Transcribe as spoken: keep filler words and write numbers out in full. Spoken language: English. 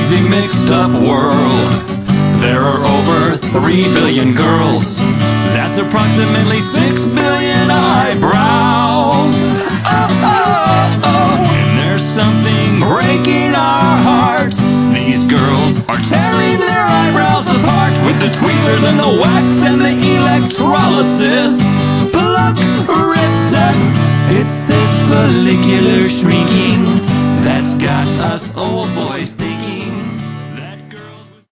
crazy mixed up world. There are over three billion girls. That's approximately six billion eyebrows. Oh, oh, oh. And there's something breaking our hearts. These girls are tearing their eyebrows apart with the tweezers and the wax and the electrolysis. Pluck, rip, set. It's this follicular shrinking